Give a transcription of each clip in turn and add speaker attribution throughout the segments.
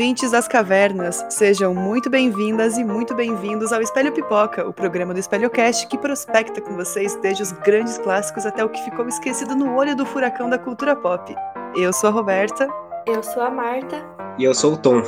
Speaker 1: ouvintes das cavernas, sejam muito bem-vindas e muito bem-vindos ao Espelho Pipoca, o programa do Espelhocast que prospecta com vocês desde os grandes clássicos até o que ficou esquecido no olho do furacão da cultura pop. Eu sou a Roberta.
Speaker 2: Eu sou a Marta.
Speaker 3: E eu sou o Tom.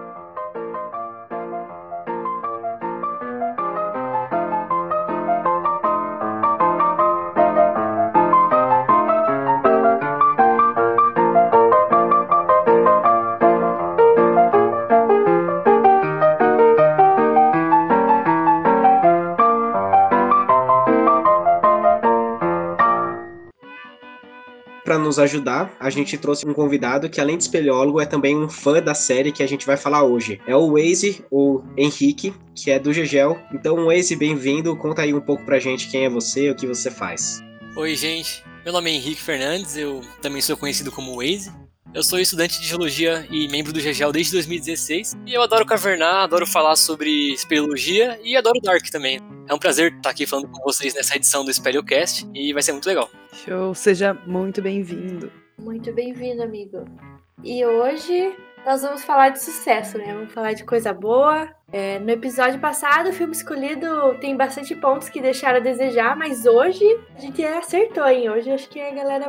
Speaker 3: Para nos ajudar, a gente trouxe um convidado que, além de espeleólogo, é também um fã da série que a gente vai falar hoje. É o Waze, ou Henrique, que é do Gegel. Então, Waze, bem-vindo. Conta aí um pouco pra gente quem é você, o que você faz.
Speaker 4: Oi, gente. Meu nome é Henrique Fernandes, eu também sou conhecido como Waze. Eu sou estudante de Geologia e membro do Gegel desde 2016. E eu adoro cavernar, adoro falar sobre espeleologia e adoro Dark também. É um prazer estar aqui falando com vocês nessa edição do Espelhocast e vai ser muito legal.
Speaker 1: Show, seja muito bem-vindo.
Speaker 2: Muito bem-vindo, amigo. E hoje nós vamos falar de sucesso, né? Vamos falar de coisa boa. No episódio passado, o filme escolhido tem bastante pontos que deixaram a desejar, mas hoje a gente acertou, hein? Hoje acho que a galera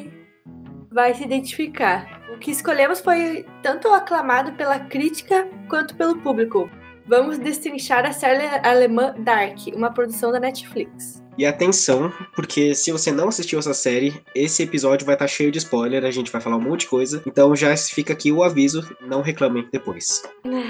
Speaker 2: vai se identificar. O que escolhemos foi tanto aclamado pela crítica quanto pelo público. Vamos destrinchar a série alemã Dark, uma produção da Netflix.
Speaker 3: E atenção, porque se você não assistiu essa série, esse episódio vai estar cheio de spoiler, a gente vai falar um monte de coisa. Então já fica aqui o aviso, não reclamem depois.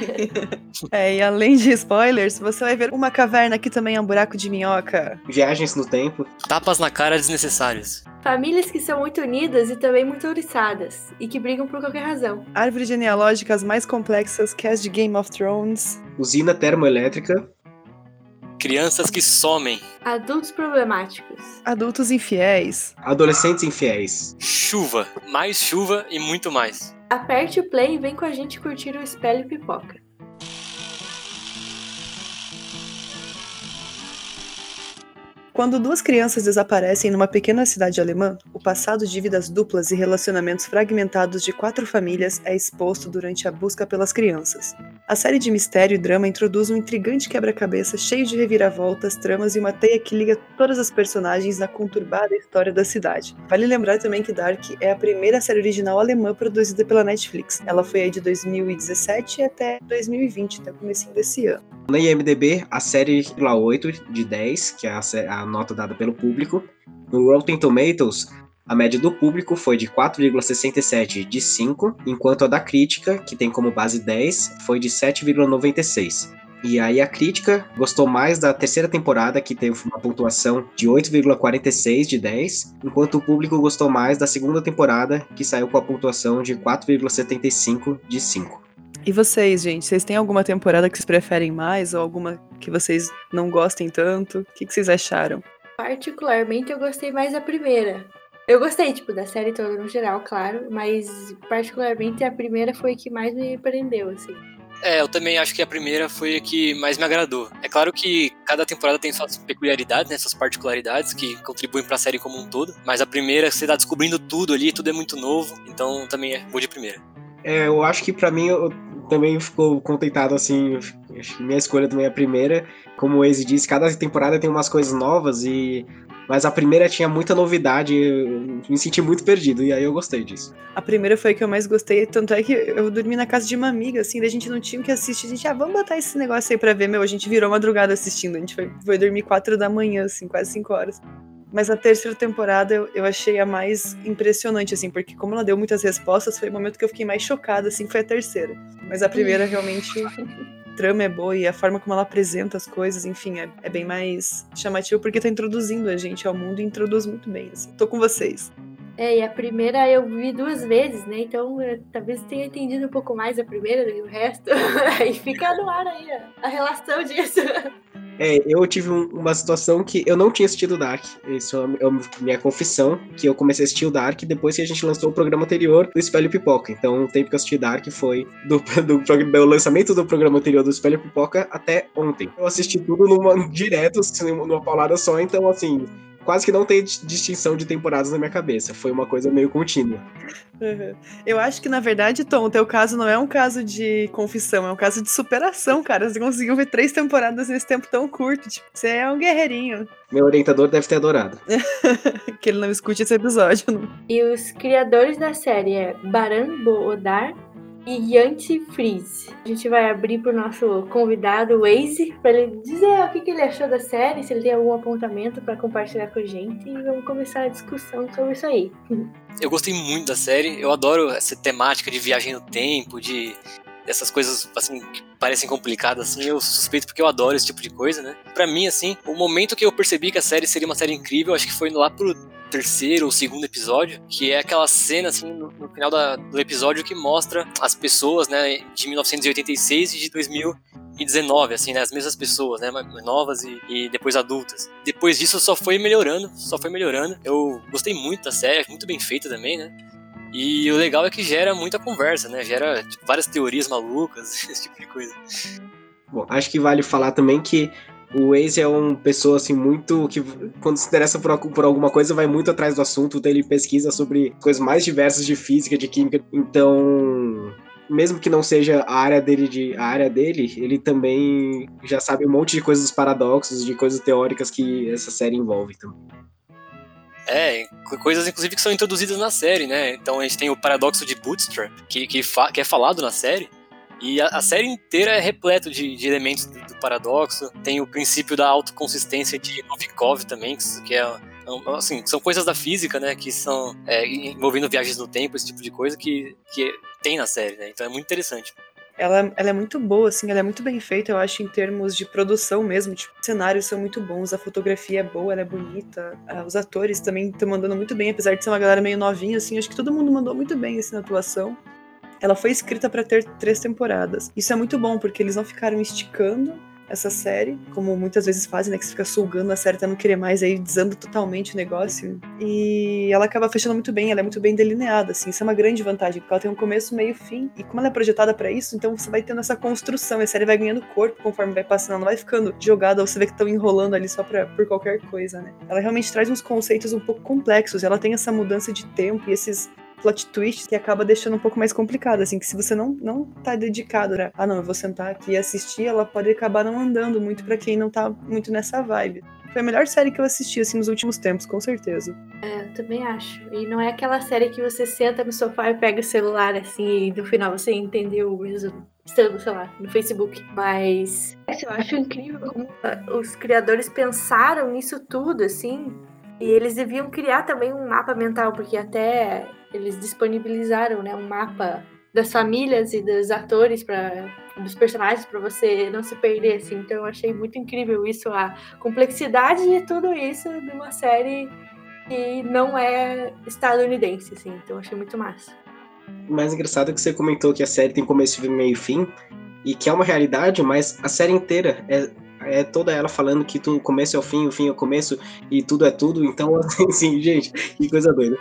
Speaker 1: E além de spoilers, você vai ver uma caverna que também é um buraco de minhoca.
Speaker 3: Viagens no tempo.
Speaker 4: Tapas na cara desnecessários.
Speaker 2: Famílias que são muito unidas e também muito ouriçadas, e que brigam por qualquer razão.
Speaker 1: Árvores genealógicas mais complexas que as de Game of Thrones.
Speaker 3: Usina termoelétrica.
Speaker 4: Crianças que somem.
Speaker 2: Adultos problemáticos.
Speaker 1: Adultos infiéis.
Speaker 3: Adolescentes infiéis.
Speaker 4: Chuva. Mais chuva e muito mais.
Speaker 2: Aperte o play e vem com a gente curtir o Espelho Pipoca.
Speaker 1: Quando duas crianças desaparecem numa pequena cidade alemã, o passado de vidas duplas e relacionamentos fragmentados de 4 famílias é exposto durante a busca pelas crianças. A série de mistério e drama introduz um intrigante quebra-cabeça cheio de reviravoltas, tramas e uma teia que liga todas as personagens na conturbada história da cidade. Vale lembrar também que Dark é a primeira série original alemã produzida pela Netflix. Ela foi aí de 2017 até 2020, até o comecinho desse ano.
Speaker 3: Na IMDb, a série 8 de 10, que é a nota dada pelo público. No Rotten Tomatoes, a média do público foi de 4,67 de 5, enquanto a da crítica, que tem como base 10, foi de 7,96. E aí a crítica gostou mais da terceira temporada, que teve uma pontuação de 8,46 de 10, enquanto o público gostou mais da segunda temporada, que saiu com a pontuação de 4,75 de 5.
Speaker 1: E vocês, gente? Vocês têm alguma temporada que vocês preferem mais ou alguma que vocês não gostem tanto? O que vocês acharam?
Speaker 2: Particularmente, eu gostei mais da primeira. Eu gostei, da série toda no geral, claro, mas particularmente a primeira foi a que mais me prendeu, assim.
Speaker 4: Eu também acho que a primeira foi a que mais me agradou. É claro que cada temporada tem suas peculiaridades, né, suas particularidades que contribuem pra série como um todo, mas a primeira você tá descobrindo tudo ali, tudo é muito novo, então também vou de primeira.
Speaker 3: Eu acho que pra mim eu também ficou contentado, assim, acho que minha escolha também é a primeira. Como o Waze disse, cada temporada tem umas coisas novas, mas a primeira tinha muita novidade, eu me senti muito perdido, e aí eu gostei disso.
Speaker 1: A primeira foi a que eu mais gostei, tanto é que eu dormi na casa de uma amiga, assim, daí a gente não tinha o que assistir, a gente, vamos botar esse negócio aí pra ver, a gente virou madrugada assistindo, a gente foi dormir 4 da manhã, assim, quase 5 horas. Mas a terceira temporada eu achei a mais impressionante, assim, porque como ela deu muitas respostas, foi o momento que eu fiquei mais chocada, assim, foi a terceira. Mas a primeira realmente, a trama é boa e a forma como ela apresenta as coisas, enfim, é bem mais chamativo, porque tá introduzindo a gente ao mundo e introduz muito bem, assim. Tô com vocês.
Speaker 2: E a primeira eu vi 2 vezes, né, então talvez tenha entendido um pouco mais a primeira do que o resto, e fica no ar aí a relação disso.
Speaker 3: Eu tive uma situação que eu não tinha assistido Dark. Isso é minha confissão, que eu comecei a assistir o Dark depois que a gente lançou o programa anterior do Espelho Pipoca. Então, o tempo que eu assisti Dark foi do lançamento do programa anterior do Espelho Pipoca até ontem. Eu assisti tudo direto, assim, numa paulada só, então, assim, quase que não tem distinção de temporadas na minha cabeça. Foi uma coisa meio contínua.
Speaker 1: Uhum. Eu acho que, na verdade, Tom, o teu caso não é um caso de confissão, é um caso de superação, cara. Você conseguiu ver 3 temporadas nesse tempo tão curto. Tipo, você é um guerreirinho.
Speaker 3: Meu orientador deve ter adorado.
Speaker 1: Que ele não escute esse episódio. Não.
Speaker 2: E os criadores da série é Baran Bo Odar e Yanti Freeze. A gente vai abrir pro nosso convidado, o Waze, pra ele dizer o que ele achou da série, se ele tem algum apontamento pra compartilhar com a gente, e vamos começar a discussão sobre isso aí.
Speaker 4: Eu gostei muito da série, eu adoro essa temática de viagem no tempo, dessas coisas, assim, que parecem complicadas, assim, eu suspeito porque eu adoro esse tipo de coisa, né? Pra mim, assim, o momento que eu percebi que a série seria uma série incrível, acho que foi lá pro 3º ou 2º episódio, que é aquela cena, assim, no final do episódio que mostra as pessoas, né, de 1986 e de 2019, assim, né, as mesmas pessoas, né, novas e depois adultas. Depois disso só foi melhorando. Eu gostei muito da série, muito bem feita também, né? E o legal é que gera muita conversa, né? Gera tipo, várias teorias malucas, esse tipo de coisa.
Speaker 3: Bom, acho que vale falar também que o Waze é uma pessoa, assim, muito... que quando se interessa por alguma coisa, vai muito atrás do assunto, então ele pesquisa sobre coisas mais diversas de física, de química. Então, mesmo que não seja a área dele, ele também já sabe um monte de coisas dos paradoxos, de coisas teóricas que essa série envolve também.
Speaker 4: Coisas inclusive que são introduzidas na série, né? Então a gente tem o paradoxo de Bootstrap, que é falado na série, e a série inteira é repleto de elementos do paradoxo. Tem o princípio da autoconsistência de Novikov também, que é, assim, são coisas da física, né? Que são envolvendo viagens no tempo, esse tipo de coisa que tem na série, né? Então é muito interessante.
Speaker 1: Ela é muito boa, assim, ela é muito bem feita, eu acho, em termos de produção mesmo. Tipo, os cenários são muito bons, a fotografia é boa, ela é bonita. Os atores também estão mandando muito bem, apesar de ser uma galera meio novinha, assim, acho que todo mundo mandou muito bem, assim, na atuação. Ela foi escrita pra ter 3 temporadas. Isso é muito bom, porque eles não ficaram esticando essa série, como muitas vezes fazem, né, que você fica sugando a série até não querer mais, aí desanda totalmente o negócio. E ela acaba fechando muito bem, ela é muito bem delineada, assim, isso é uma grande vantagem, porque ela tem um começo, meio e fim, e como ela é projetada pra isso, então você vai tendo essa construção, e a série vai ganhando corpo conforme vai passando, ela não vai ficando jogada, ou você vê que estão enrolando ali só por qualquer coisa, né. Ela realmente traz uns conceitos um pouco complexos, ela tem essa mudança de tempo e esses plot twist que acaba deixando um pouco mais complicado, assim, que se você não tá dedicado a, não, eu vou sentar aqui e assistir, ela pode acabar não andando muito pra quem não tá muito nessa vibe. Foi a melhor série que eu assisti, assim, nos últimos tempos, com certeza.
Speaker 2: Eu também acho. E não é aquela série que você senta no sofá e pega o celular, assim, e no final você entendeu o resumo, estando, sei lá, no Facebook. Mas eu acho incrível como os criadores pensaram nisso tudo, assim, e eles deviam criar também um mapa mental, porque até eles disponibilizaram, né, um mapa das famílias e dos atores, dos personagens, para você não se perder, assim. Então eu achei muito incrível isso, a complexidade de tudo isso de uma série que não é estadunidense, assim. Então eu achei muito massa.
Speaker 3: O mais engraçado é que você comentou que a série tem começo, meio e fim, e que é uma realidade, mas a série inteira é toda ela falando que o começo é o fim é o começo, e tudo é tudo. Então, assim, gente, que coisa doida.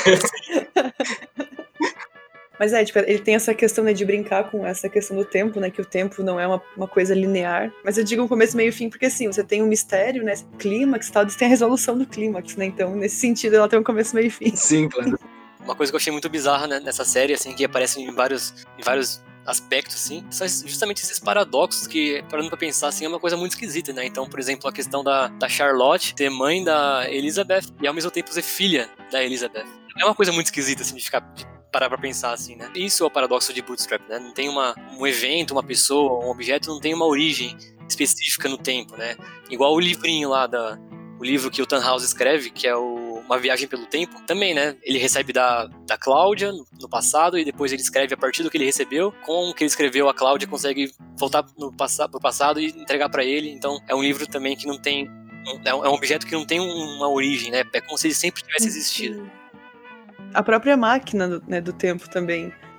Speaker 1: Mas tipo, ele tem essa questão, né, de brincar com essa questão do tempo, né, que o tempo não é uma coisa linear. Mas eu digo um começo, meio e fim, porque assim, você tem um mistério, né, clímax e tal, você tem a resolução do clímax, né, então nesse sentido ela tem um começo, meio e fim.
Speaker 3: Sim, claro.
Speaker 4: Uma coisa que eu achei muito bizarra, né, nessa série, assim, que aparece em vários aspectos, assim, são justamente esses paradoxos que, parando pra pensar, assim, é uma coisa muito esquisita, né? Então, por exemplo, a questão da Charlotte ser mãe da Elizabeth e ao mesmo tempo ser filha da Elizabeth. É uma coisa muito esquisita, assim, de parar pra pensar, assim, né? Isso é o paradoxo de Bootstrap, né? Não tem um evento, uma pessoa, um objeto, não tem uma origem específica no tempo, né? Igual o livrinho lá o livro que o Tannhaus escreve, que é Uma Viagem pelo Tempo, também, né? Ele recebe da Cláudia no passado e depois ele escreve a partir do que ele recebeu. Com o que ele escreveu, a Cláudia consegue voltar pro passado e entregar pra ele. Então, é um livro também que não tem... É um objeto que não tem uma origem, né? É como se ele sempre tivesse existido.
Speaker 1: A própria máquina, né, do tempo também.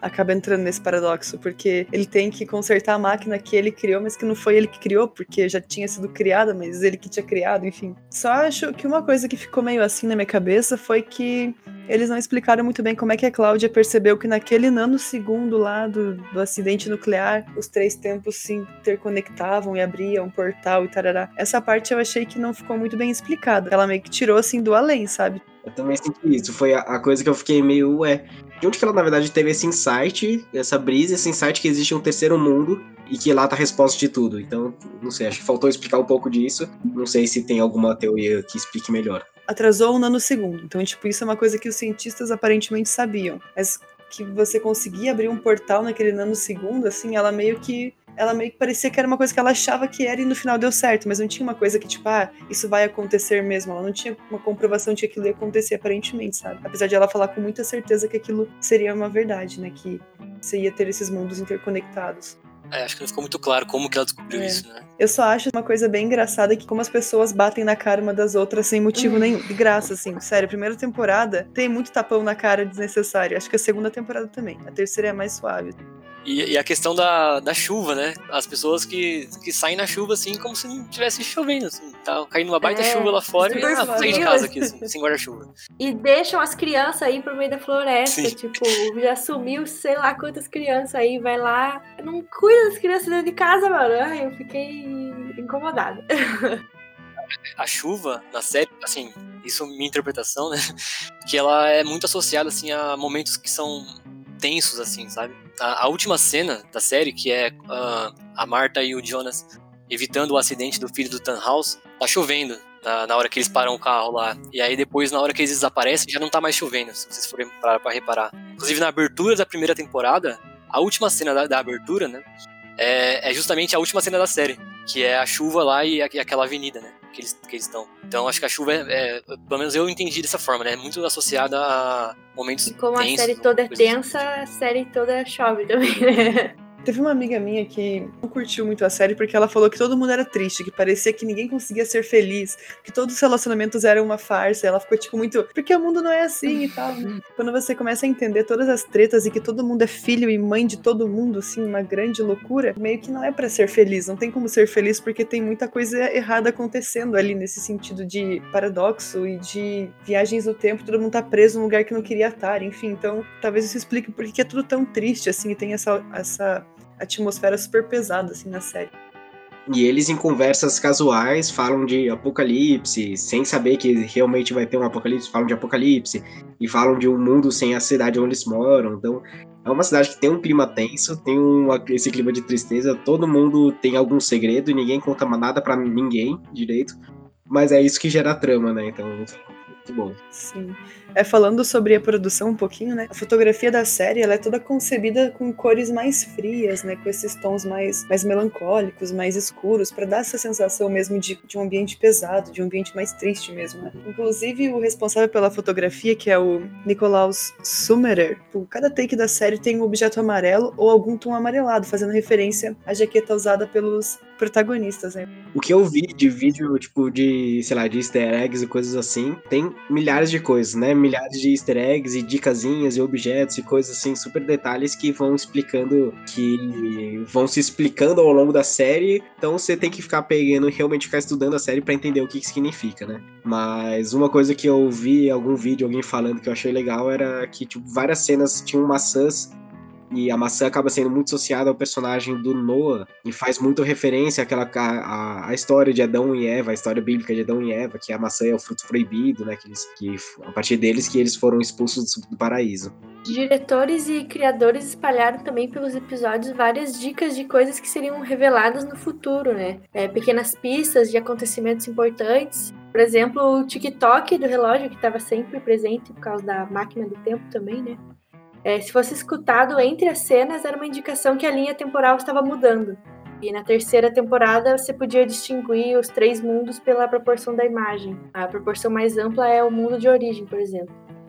Speaker 1: acaba entrando nesse paradoxo, porque ele tem que consertar a máquina que ele criou, mas que não foi ele que criou, porque já tinha sido criada, mas ele que tinha criado, enfim. Só acho que uma coisa que ficou meio assim na minha cabeça foi que eles não explicaram muito bem como é que a Cláudia percebeu que naquele nanosegundo lá do acidente nuclear, os 3 tempos se interconectavam e abriam um portal e tarará. Essa parte eu achei que não ficou muito bem explicada. Ela meio que tirou assim do além, sabe?
Speaker 3: Eu também senti isso. Foi a coisa que eu fiquei meio, de onde que ela, na verdade, teve esse insight, essa brisa, esse insight que existe um terceiro mundo e que lá tá a resposta de tudo. Então, não sei, acho que faltou explicar um pouco disso. Não sei se tem alguma teoria que explique melhor.
Speaker 1: Atrasou um nanosegundo. Então, tipo, isso é uma coisa que os cientistas aparentemente sabiam. Mas que você conseguia abrir um portal naquele nanosegundo, assim, ela meio que parecia que era uma coisa que ela achava que era e no final deu certo, mas não tinha uma coisa que, tipo, isso vai acontecer mesmo. Ela não tinha uma comprovação de que aquilo ia acontecer aparentemente, sabe? Apesar de ela falar com muita certeza que aquilo seria uma verdade, né? Que você ia ter esses mundos interconectados.
Speaker 4: Acho que não ficou muito claro como que ela descobriu isso, né?
Speaker 1: Eu só acho uma coisa bem engraçada que como as pessoas batem na cara uma das outras sem motivo nenhum. De graça, assim. Sério, a primeira temporada tem muito tapão na cara desnecessário. Acho que a segunda temporada também. A terceira é mais suave.
Speaker 4: E a questão da chuva, né? As pessoas que saem na chuva, assim, como se não estivesse chovendo, assim. Tá caindo uma baita chuva lá fora e vou sair de casa aqui, assim, sem guarda-chuva.
Speaker 2: E deixam as crianças aí pro meio da floresta. Sim. Tipo, já sumiu sei lá quantas crianças aí, vai lá. Não cuida das crianças dentro de casa, mano. Ai, eu fiquei incomodada.
Speaker 4: A chuva na série, assim, isso é minha interpretação, né? Que ela é muito associada, assim, a momentos que são tensos, assim, sabe? A última cena da série, que é a Marta e o Jonas evitando o acidente do filho do Tannhaus, tá chovendo na hora que eles param o carro lá. E aí depois, na hora que eles desaparecem, já não tá mais chovendo, se vocês forem parar pra reparar. Inclusive, na abertura da primeira temporada, a última cena da abertura, né? É justamente a última cena da série, que é a chuva lá e aquela avenida, né? Que eles estão. Então acho que a chuva pelo menos eu entendi dessa forma, né? É muito associada a momentos tensos.
Speaker 2: E como a série toda é tensa, a série toda chove também, né?
Speaker 1: Teve uma amiga minha que não curtiu muito a série porque ela falou que todo mundo era triste, que parecia que ninguém conseguia ser feliz, que todos os relacionamentos eram uma farsa. Ela ficou tipo muito, porque o mundo não é assim e tal. Quando você começa a entender todas as tretas e que todo mundo é filho e mãe de todo mundo, assim, uma grande loucura, meio que não é pra ser feliz. Não tem como ser feliz porque tem muita coisa errada acontecendo ali nesse sentido de paradoxo e de viagens no tempo. Todo mundo tá preso num lugar que não queria estar, enfim. Então, talvez isso explique por que é tudo tão triste, assim, e tem essa atmosfera super pesada, assim, na série.
Speaker 3: E eles, em conversas casuais, falam de apocalipse, sem saber que realmente vai ter um apocalipse, falam de apocalipse, e falam de um mundo sem a cidade onde eles moram. Então, é uma cidade que tem um clima tenso, tem esse clima de tristeza, todo mundo tem algum segredo e ninguém conta nada pra ninguém direito, mas é isso que gera a trama, né? Então, muito bom.
Speaker 1: Sim. Falando sobre a produção um pouquinho, né? A fotografia da série, ela é toda concebida com cores mais frias, né? Com esses tons mais melancólicos, mais escuros, para dar essa sensação mesmo de um ambiente pesado, de um ambiente mais triste mesmo, né? Inclusive, o responsável pela fotografia, que é o Nikolaus Summerer, cada take da série tem um objeto amarelo ou algum tom amarelado, fazendo referência à jaqueta usada pelos protagonistas, né?
Speaker 3: O que eu vi de vídeo, tipo, de, sei lá, de easter eggs e coisas assim, tem milhares de coisas, né? Milhares de easter eggs e dicasinhas e objetos e coisas assim, super detalhes que vão se explicando ao longo da série. Então você tem que ficar pegando e realmente ficar estudando a série pra entender o que significa, né? Mas uma coisa que eu vi em algum vídeo, alguém falando que eu achei legal, era que, tipo, várias cenas tinham maçãs. E a maçã acaba sendo muito associada ao personagem do Noah e faz muito referência à história de Adão e Eva, a história bíblica de Adão e Eva, que a maçã é o fruto proibido, né? Que a partir deles que eles foram expulsos do paraíso.
Speaker 2: Diretores e criadores espalharam também pelos episódios várias dicas de coisas que seriam reveladas no futuro, né? Pequenas pistas de acontecimentos importantes. Por exemplo, o tic-toc do relógio, que estava sempre presente por causa da máquina do tempo também, né? Se fosse escutado entre as cenas, era uma indicação que a linha temporal estava mudando. E na terceira temporada, você podia distinguir os 3 mundos pela proporção da imagem. A proporção mais ampla é o mundo de origem, por exemplo.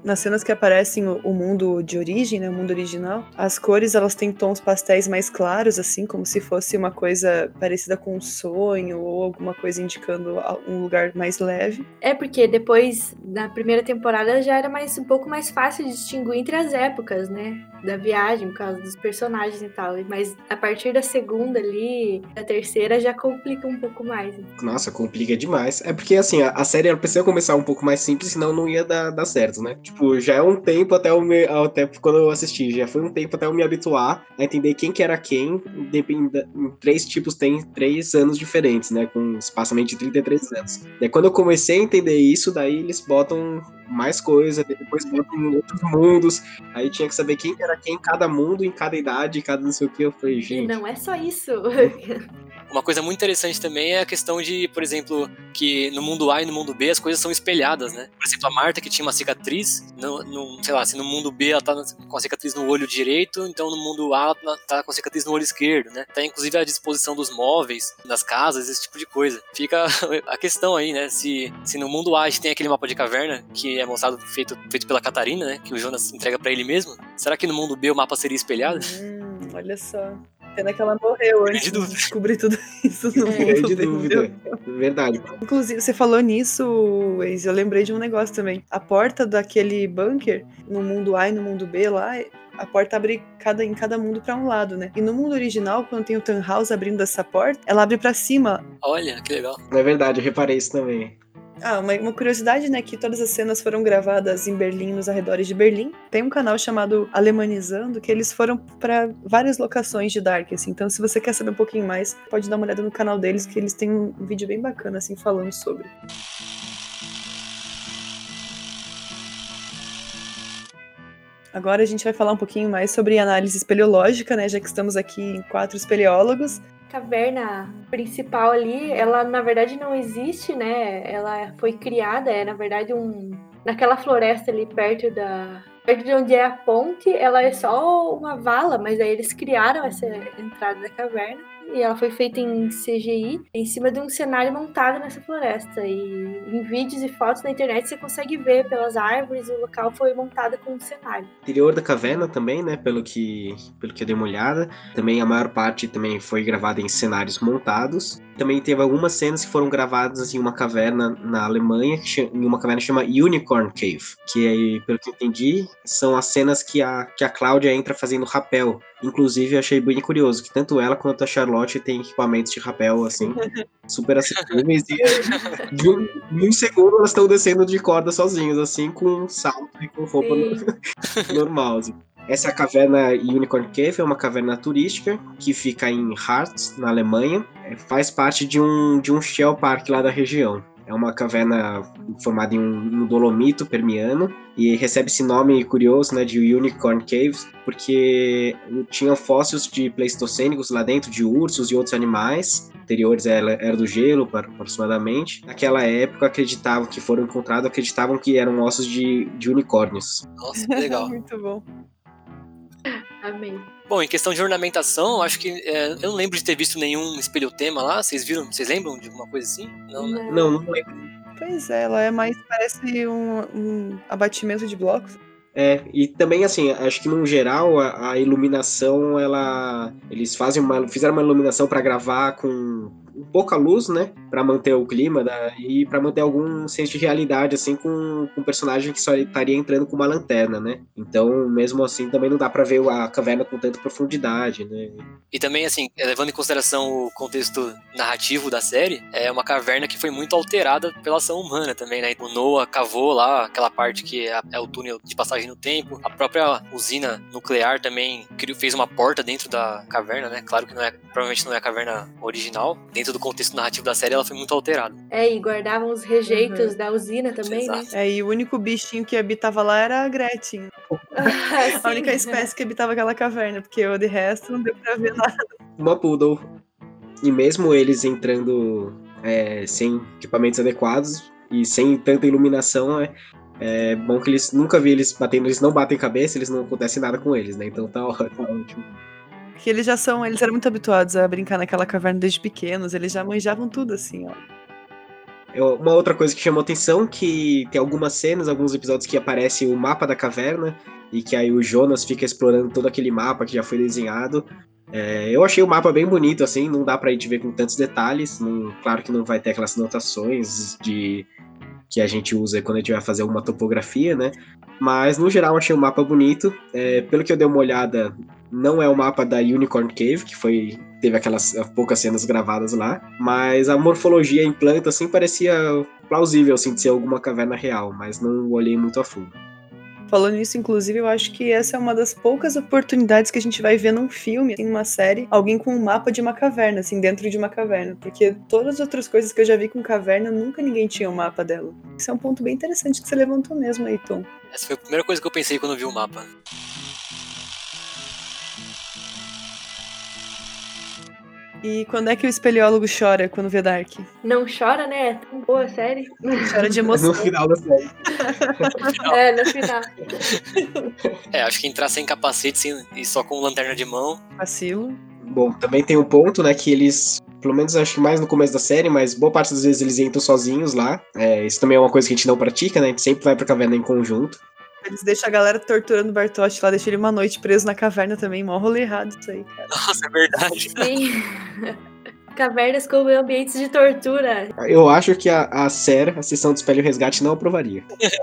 Speaker 1: nas cenas que aparecem o mundo de origem, né, o mundo original, as cores elas têm tons pastéis mais claros, assim, como se fosse uma coisa parecida com um sonho ou alguma coisa indicando um lugar mais leve.
Speaker 2: É porque depois, na primeira temporada, já era um pouco mais fácil de distinguir entre as épocas, né? Da viagem, por causa dos personagens e tal. Mas a partir da segunda ali, da terceira, já complica um pouco mais.
Speaker 3: Nossa, complica demais. É porque, assim, a série ela precisa começar um pouco mais simples, senão não ia dar certo, né? Tipo, já é um tempo até quando eu assisti, já foi um tempo até eu me habituar a entender quem que era quem, em 3 tipos tem 3 anos diferentes, né? Com um espaçamento de 33 anos. Daí quando eu comecei a entender isso, daí eles botam mais coisa, depois botam outros mundos, aí tinha que saber quem que era quem em cada mundo, em cada idade, em cada não sei o que. Eu falei,
Speaker 2: E
Speaker 3: gente...
Speaker 2: não é só isso.
Speaker 4: Uma coisa muito interessante também é a questão de, por exemplo, que no mundo A e no mundo B as coisas são espelhadas, né? Por exemplo, a Marta, que tinha uma cicatriz, sei lá, se no mundo B ela tá com a cicatriz no olho direito, então no mundo A ela tá com a cicatriz no olho esquerdo, né? Tá inclusive a disposição dos móveis, das casas, esse tipo de coisa. Fica a questão aí, né? Se no mundo A a gente tem aquele mapa de caverna, que é mostrado, feito pela Catarina, né? Que o Jonas entrega pra ele mesmo, será que no mundo B o mapa seria espelhado?
Speaker 1: Olha só. Pena que ela morreu antes de descobrir tudo isso no mundo.
Speaker 3: De dúvida. Verdade.
Speaker 1: Inclusive, você falou nisso, Waze, eu lembrei de um negócio também. A porta daquele bunker, no mundo A e no mundo B lá, a porta abre em cada mundo pra um lado, né? E no mundo original, quando tem o Tannhaus abrindo essa porta, ela abre pra cima.
Speaker 4: Olha, que legal.
Speaker 3: É verdade, eu reparei isso também.
Speaker 1: Uma curiosidade, né, que todas as cenas foram gravadas em Berlim, nos arredores de Berlim. Tem um canal chamado Alemanizando, que eles foram para várias locações de Dark, assim. Então, se você quer saber um pouquinho mais, pode dar uma olhada no canal deles, que eles têm um vídeo bem bacana, assim, falando sobre. Agora a gente vai falar um pouquinho mais sobre análise espeleológica, né, já que estamos aqui em 4 espeleólogos.
Speaker 2: A caverna principal ali, ela na verdade não existe, né? Ela foi criada, na verdade naquela floresta ali perto de onde é a ponte, ela é só uma vala, mas aí eles criaram essa entrada da caverna e ela foi feita em CGI, em cima de um cenário montado nessa floresta. E em vídeos e fotos na internet você consegue ver pelas árvores, o local foi montado com um cenário.
Speaker 3: O interior da caverna também, né, pelo que eu dei uma olhada, também a maior parte também foi gravada em cenários montados. Também teve algumas cenas que foram gravadas em uma caverna na Alemanha, em uma caverna que chama Unicorn Cave, que aí, pelo que eu entendi, são as cenas que a Cláudia entra fazendo rapel. Inclusive, eu achei bem curioso que tanto ela quanto a Charlotte têm equipamentos de rapel, assim, super acessíveis. E de um segundo elas estão descendo de corda sozinhas, assim, com salto e com roupa normal, assim. Essa caverna Unicorn Cave é uma caverna turística que fica em Harz, na Alemanha. Faz parte de um Shell Park lá da região. É uma caverna formada em um dolomito permiano e recebe esse nome curioso, né, de Unicorn Caves, porque tinham fósseis de pleistocênicos lá dentro, de ursos e outros animais. Anteriores era do gelo, aproximadamente. Naquela época, acreditavam que eram ossos de unicórnios.
Speaker 4: Nossa, que legal.
Speaker 1: Muito bom.
Speaker 2: Amém.
Speaker 4: Bom, em questão de ornamentação, acho que eu não lembro de ter visto nenhum espelhotema lá. Vocês lembram de alguma coisa assim? Não, né?
Speaker 3: Não lembro.
Speaker 1: Pois é, ela é mais, parece um abatimento de blocos.
Speaker 3: E também, assim, acho que no geral a iluminação, eles fizeram uma iluminação para gravar com pouca luz, né, para manter o clima e para manter algum senso de realidade, assim, com um personagem que só estaria entrando com uma lanterna, né. Então, mesmo assim, também não dá para ver a caverna com tanta profundidade, né.
Speaker 4: E também, assim, levando em consideração o contexto narrativo da série, é uma caverna que foi muito alterada pela ação humana também, né. O Noah cavou lá aquela parte que é o túnel de passagem no tempo. A própria usina nuclear também fez uma porta dentro da caverna, né? Claro que provavelmente não é a caverna original. Dentro do contexto narrativo da série, ela foi muito alterada.
Speaker 2: E guardavam os rejeitos da usina também,
Speaker 4: Exato.
Speaker 2: né?
Speaker 1: E o único bichinho que habitava lá era a Gretchen. A única espécie que habitava aquela caverna, porque de resto não deu pra ver nada.
Speaker 3: Uma poodle. E mesmo eles entrando sem equipamentos adequados e sem tanta iluminação, é bom que eles não batem cabeça, eles não acontece nada com eles, né? Então tá ótimo.
Speaker 1: Porque eles eram muito habituados a brincar naquela caverna desde pequenos, eles já manjavam tudo, assim, ó.
Speaker 3: Uma outra coisa que chamou atenção, que tem algumas cenas, alguns episódios que aparece o mapa da caverna, e que aí o Jonas fica explorando todo aquele mapa que já foi desenhado. Eu achei o mapa bem bonito, assim, não dá pra gente ver com tantos detalhes. Claro que não vai ter aquelas notações que a gente usa quando a gente vai fazer uma topografia, né? Mas, no geral, achei o mapa bonito. Pelo que eu dei uma olhada, não é o mapa da Unicorn Cave, que teve aquelas poucas cenas gravadas lá, mas a morfologia em planta, assim, parecia plausível, assim, de ser alguma caverna real, mas não olhei muito a fundo.
Speaker 1: Falando nisso, inclusive, eu acho que essa é uma das poucas oportunidades que a gente vai ver num filme, em uma série, alguém com um mapa de uma caverna, assim, dentro de uma caverna. Porque todas as outras coisas que eu já vi com caverna, nunca ninguém tinha um mapa dela. Isso é um ponto bem interessante que você levantou mesmo aí, Tom.
Speaker 4: Essa foi a primeira coisa que eu pensei quando vi o mapa.
Speaker 1: E quando é que o espeleólogo chora quando vê Dark?
Speaker 2: Não chora, né? É tão boa a série.
Speaker 1: Chora de emoção.
Speaker 3: No final da série.
Speaker 2: No final.
Speaker 4: Acho que entrar sem capacete e só com lanterna de mão.
Speaker 1: Vacilo.
Speaker 3: Bom, também tem um ponto, né, que eles, pelo menos acho que mais no começo da série, mas boa parte das vezes eles entram sozinhos lá. Isso também é uma coisa que a gente não pratica, né? A gente sempre vai pra caverna em conjunto.
Speaker 1: Eles deixam a galera torturando o Bartosz lá, deixam ele uma noite preso na caverna também, mó rolê errado isso aí, cara.
Speaker 4: Nossa, é verdade.
Speaker 2: Sim. Cavernas como ambientes de tortura.
Speaker 3: Eu acho que a SER, a Seção de Espelho e Resgate, não aprovaria.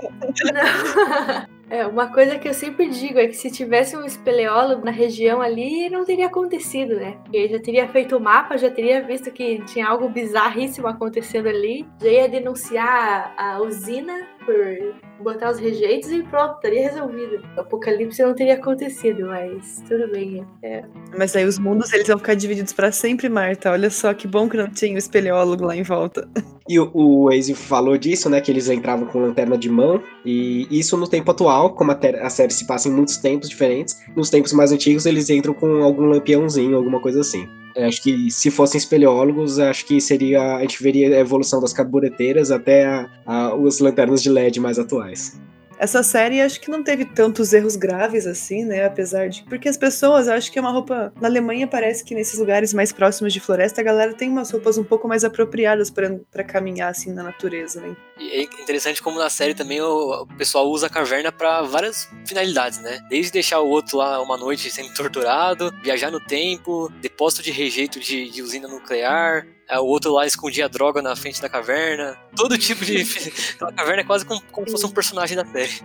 Speaker 2: Não. Uma coisa que eu sempre digo é que se tivesse um espeleólogo na região ali, não teria acontecido, né? Porque já teria feito o mapa, já teria visto que tinha algo bizarríssimo acontecendo ali, já ia denunciar a usina por botar os rejeitos e pronto, estaria resolvido. O apocalipse não teria acontecido, mas tudo bem.
Speaker 1: Mas aí os mundos, eles vão ficar divididos pra sempre, Marta. Olha só, que bom que não tinha o espeleólogo lá em volta.
Speaker 3: E o Waze falou disso, né, que eles entravam com lanterna de mão, e isso no tempo atual, como a série se passa em muitos tempos diferentes, nos tempos mais antigos eles entram com algum lampiãozinho, alguma coisa assim. Acho que se fossem espeleólogos, acho que a gente veria a evolução das carbureteiras até as lanternas de LED mais atuais.
Speaker 1: Essa série acho que não teve tantos erros graves assim, né? Apesar de... Porque as pessoas, acho que é uma roupa... Na Alemanha parece que nesses lugares mais próximos de floresta, a galera tem umas roupas um pouco mais apropriadas pra caminhar assim na natureza, né?
Speaker 4: E é interessante como na série também o pessoal usa a caverna pra várias finalidades, né? Desde deixar o outro lá uma noite sendo torturado, viajar no tempo, depósito de rejeito de usina nuclear... O outro lá escondia droga na frente da caverna. Todo tipo de... Aquela caverna é quase como se fosse um personagem da série.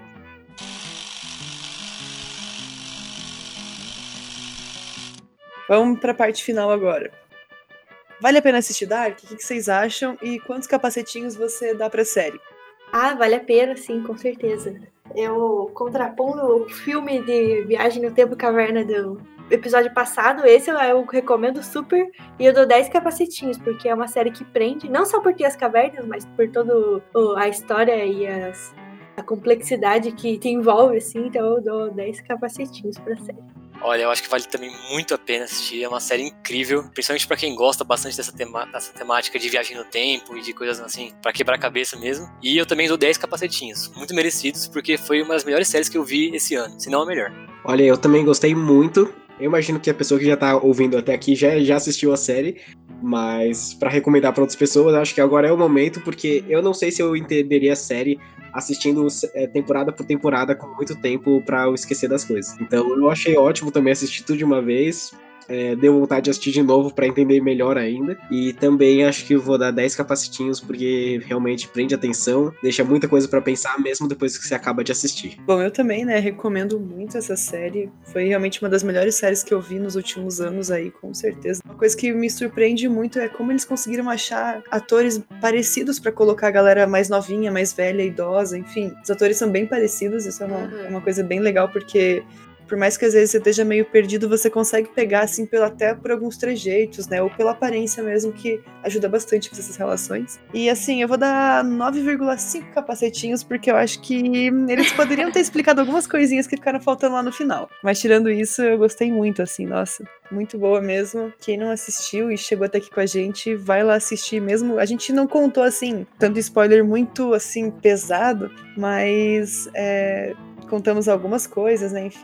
Speaker 1: Vamos pra parte final agora. Vale a pena assistir Dark? O que vocês acham? E quantos capacetinhos você dá pra série?
Speaker 2: Vale a pena, sim, com certeza. Eu contrapondo o filme de Viagem no Tempo e Caverna do episódio passado, esse eu recomendo super, e eu dou 10 capacetinhos, porque é uma série que prende, não só por ter as cavernas, mas por toda a história e a complexidade que envolve, assim, então eu dou 10 capacetinhos pra série.
Speaker 4: Olha, eu acho que vale também muito a pena assistir, é uma série incrível, principalmente pra quem gosta bastante dessa temática de viagem no tempo e de coisas assim, pra quebrar a cabeça mesmo. E eu também dou 10 capacetinhos, muito merecidos, porque foi uma das melhores séries que eu vi esse ano, se não a melhor.
Speaker 3: Olha, eu também gostei muito. Eu imagino que a pessoa que já tá ouvindo até aqui já assistiu a série, mas pra recomendar pra outras pessoas, acho que agora é o momento, porque eu não sei se eu entenderia a série assistindo temporada por temporada com muito tempo pra eu esquecer das coisas. Então eu achei ótimo também assistir tudo de uma vez. Deu vontade de assistir de novo pra entender melhor ainda. E também acho que eu vou dar 10 capacetinhos, porque realmente prende atenção, deixa muita coisa pra pensar, mesmo depois que você acaba de assistir.
Speaker 1: Bom, eu também, né, recomendo muito essa série. Foi realmente uma das melhores séries que eu vi nos últimos anos aí, com certeza. Uma coisa que me surpreende muito é como eles conseguiram achar atores parecidos pra colocar a galera mais novinha, mais velha, idosa, enfim. Os atores são bem parecidos, isso é uma coisa bem legal, porque... Por mais que às vezes você esteja meio perdido, você consegue pegar, assim, até por alguns trejeitos, né? Ou pela aparência mesmo, que ajuda bastante com essas relações. E, assim, eu vou dar 9,5 capacetinhos, porque eu acho que eles poderiam ter explicado algumas coisinhas que ficaram faltando lá no final. Mas, tirando isso, eu gostei muito, assim, nossa. Muito boa mesmo. Quem não assistiu e chegou até aqui com a gente, vai lá assistir mesmo. A gente não contou, assim, tanto spoiler muito, assim, pesado, mas contamos algumas coisas, né? Enfim.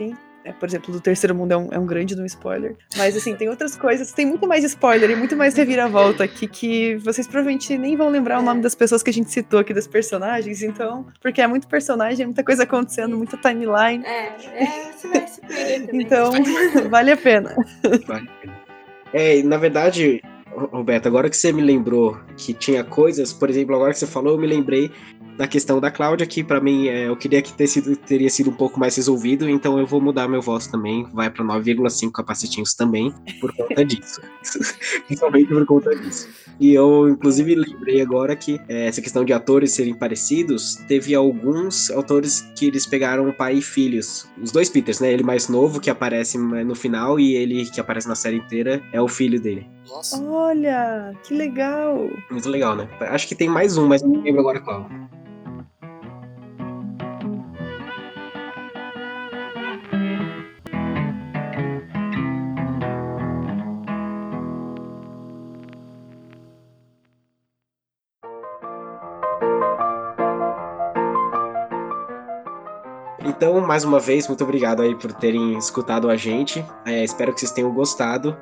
Speaker 1: Por exemplo, do Terceiro Mundo é um grande um spoiler. Mas, assim, tem outras coisas. Tem muito mais spoiler e muito mais reviravolta aqui que vocês provavelmente nem vão lembrar o nome das pessoas que a gente citou aqui, das personagens. Então, porque é muito personagem, muita coisa acontecendo, muita timeline.
Speaker 2: Você vai se perder também.
Speaker 1: Então, vale a pena.
Speaker 3: Vale a pena. Na verdade, Roberto, agora que você me lembrou que tinha coisas, por exemplo, agora que você falou, eu me lembrei da questão da Cláudia, que pra mim eu queria que teria sido um pouco mais resolvido, então eu vou mudar meu voto também, vai pra 9,5 capacetinhos também, por conta disso. Principalmente por conta disso. E eu, inclusive, lembrei agora que essa questão de atores serem parecidos, teve alguns autores que eles pegaram pai e filhos. Os dois Peters, né? Ele mais novo, que aparece no final, e ele que aparece na série inteira, é o filho dele.
Speaker 4: Nossa.
Speaker 1: Olha, que legal.
Speaker 3: Muito legal, né? Acho que tem mais um, mas não lembro agora qual. Então, mais uma vez, muito obrigado aí por terem escutado a gente. Espero que vocês tenham gostado.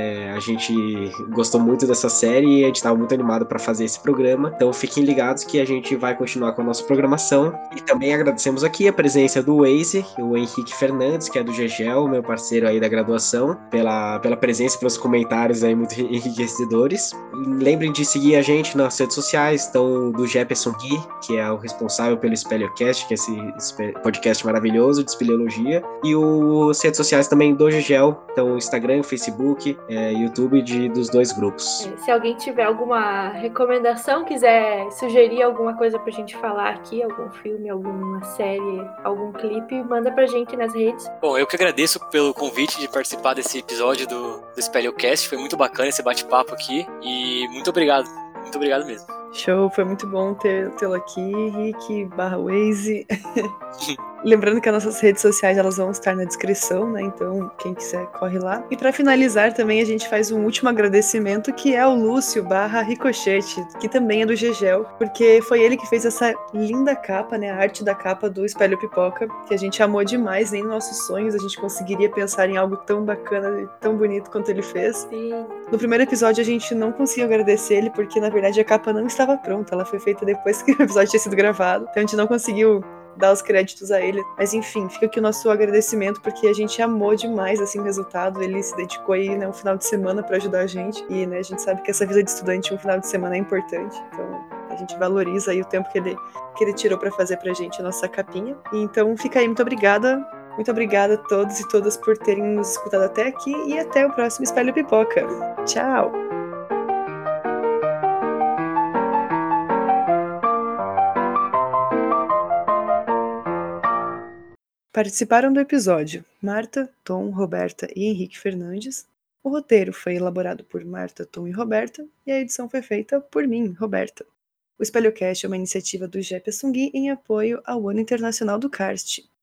Speaker 3: A gente gostou muito dessa série e a gente estava muito animado para fazer esse programa. Então, fiquem ligados que a gente vai continuar com a nossa programação. E também agradecemos aqui a presença do Waze, o Henrique Fernandes, que é do GEGEL, meu parceiro aí da graduação, pela presença e pelos comentários aí muito enriquecedores. E lembrem de seguir a gente nas redes sociais, então, do Jefferson Gui, que é o responsável pelo Espelhocast, que é esse podcast maravilhoso de espeleologia, e as redes sociais também do GEGEL, então Instagram, Facebook, YouTube dos dois grupos.
Speaker 2: Se alguém tiver alguma recomendação, quiser sugerir alguma coisa pra gente falar aqui, algum filme, alguma série, algum clipe, manda pra gente nas redes.
Speaker 4: Bom, eu que agradeço pelo convite de participar desse episódio do Espelhocast, foi muito bacana esse bate-papo aqui, e muito obrigado mesmo.
Speaker 1: Show, foi muito bom tê-lo aqui, Rick/Waze. Lembrando que as nossas redes sociais elas vão estar na descrição, né? Então, quem quiser, corre lá. E para finalizar também, a gente faz um último agradecimento, que é o Lúcio/Ricochete, que também é do GEGEL, porque foi ele que fez essa linda capa, né? A arte da capa do Espelho Pipoca, que a gente amou demais, nem nos nossos sonhos a gente conseguiria pensar em algo tão bacana e tão bonito quanto ele fez.
Speaker 2: Sim.
Speaker 1: No primeiro episódio a gente não conseguiu agradecer ele, porque na verdade a capa não estava pronta, ela foi feita depois que o episódio tinha sido gravado, então a gente não conseguiu dar os créditos a ele. Mas enfim, fica aqui o nosso agradecimento, porque a gente amou demais assim, o resultado. Ele se dedicou aí, né, um final de semana para ajudar a gente. E, né, a gente sabe que essa vida de estudante, um final de semana é importante. Então a gente valoriza aí o tempo que ele tirou para fazer pra gente a nossa capinha. E, então fica aí, muito obrigada. Muito obrigada a todos e todas por terem nos escutado até aqui. E até o próximo Espelho Pipoca. Tchau! Participaram do episódio Marta, Tom, Roberta e Henrique Fernandes. O roteiro foi elaborado por Marta, Tom e Roberta, e a edição foi feita por mim, Roberta. O Espelhocast é uma iniciativa do Jefferson Gui em apoio ao Ano Internacional do Karst.